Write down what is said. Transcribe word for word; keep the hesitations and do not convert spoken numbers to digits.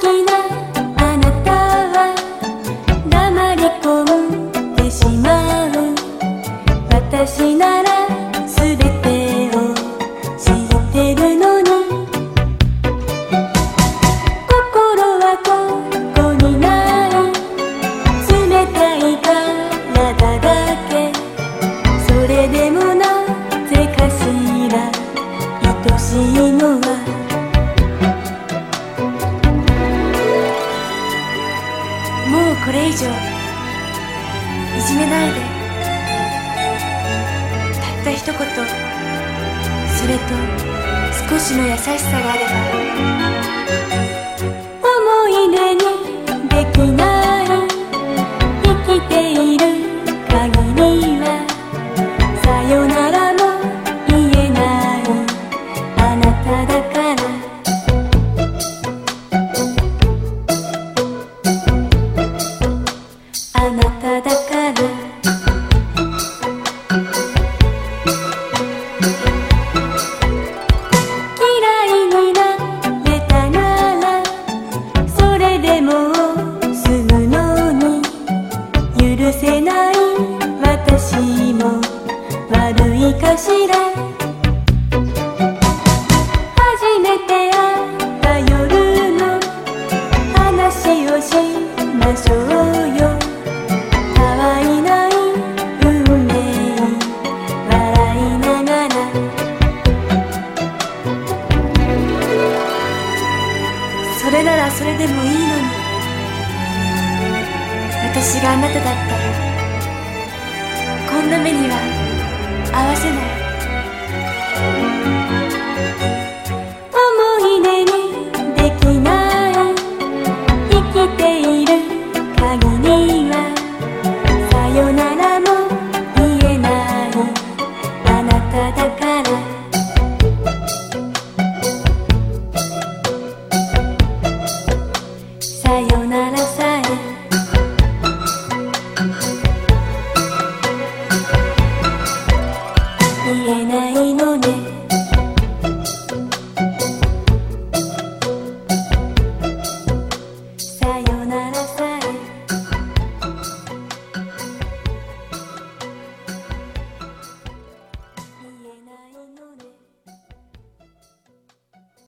しなあなたは黙り込んでしまう。私なら全てを知ってるのに、心はここにない。冷たい体だけ、それでもなぜかしら愛しいのは。もうこれ以上いじめないで。たった一言、それと少しの優しさがあれば。思い出にできない生きている限りは、さよならも言えないあなただから。あなただから。嫌いになれたならそれでもう済むのに、許せない私も悪いかしら。初めて会った夜の話をしましょうよ。たわいない運命笑いながら。それならそれでもいいのに、私があなただったらこんな目には合わせない。